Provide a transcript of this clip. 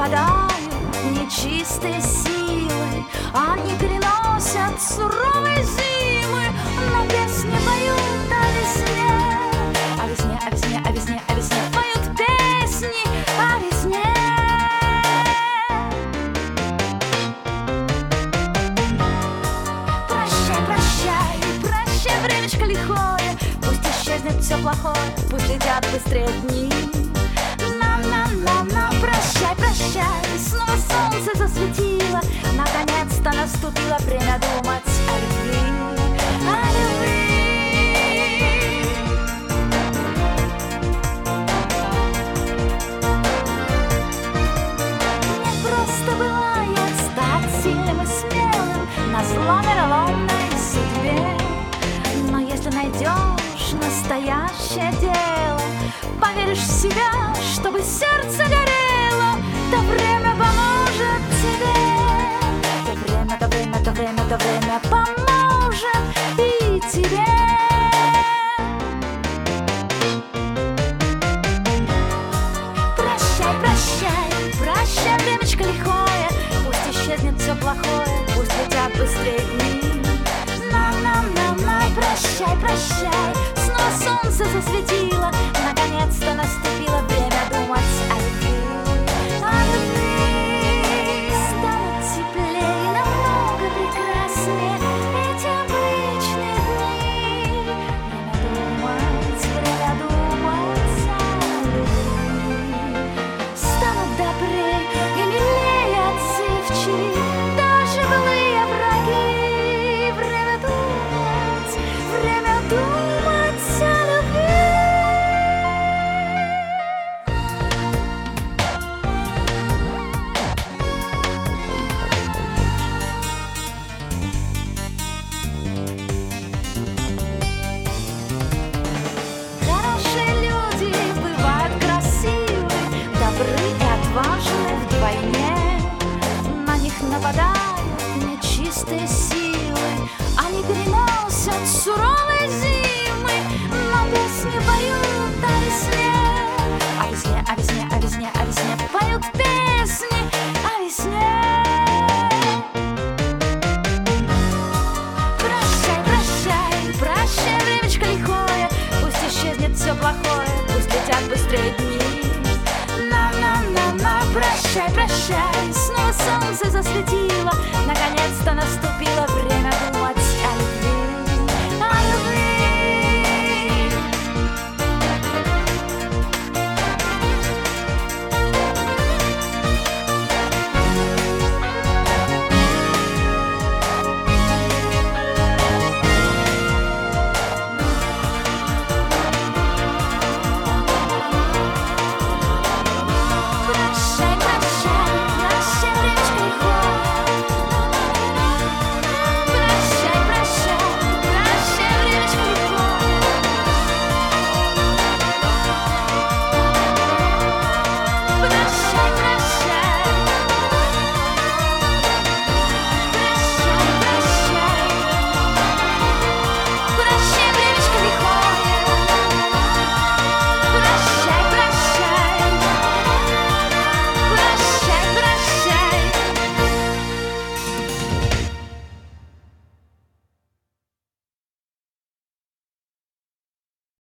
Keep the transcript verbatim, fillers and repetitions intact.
нападают нечистые силы, они переносят суровые зимы, но песни поют о весне, о весне, о весне, о весне, о весне, поют песни о весне. Прощай, прощай, прощай, времечко лихое, пусть исчезнет все плохое, пусть летят быстрее дни. На-на-на-на, прощай, прощай, снова солнце засветило, наконец-то наступило время думать о любви, о любви. Не просто бывает стать сильным и смелым назло мироломной судьбе, но если найдешь настоящее дело, поверишь в себя, чтобы сердце горело, то время поможет тебе. То время, то время, то время, то время поможет и тебе. Прощай, прощай, прощай, времечко лихое, пусть исчезнет все плохое, пусть летят быстрее дни. На-на-на-на, прощай, прощай, снова солнце засветило, наконец-то наступило время думать о любви, о любви. Станут теплее, намного прекраснее эти обычные дни. Время думать, время думать о любви. Станут добрее и милее отзывчивее даже былые враги. Время думать, время думать о любви. Хорошие люди бывают красивы, добры и отважны вдвойне. На них нападают нечистые силы, они переносят суровые зимы, но песни поют о весне, о весне, о весне, о весне, о весне, поют песни о весне. Прощай, прощай, прощай, времечко лихое, пусть исчезнет все плохое, пусть летят быстрее дни. На-на-на-на, прощай, прощай, снова солнце засветило,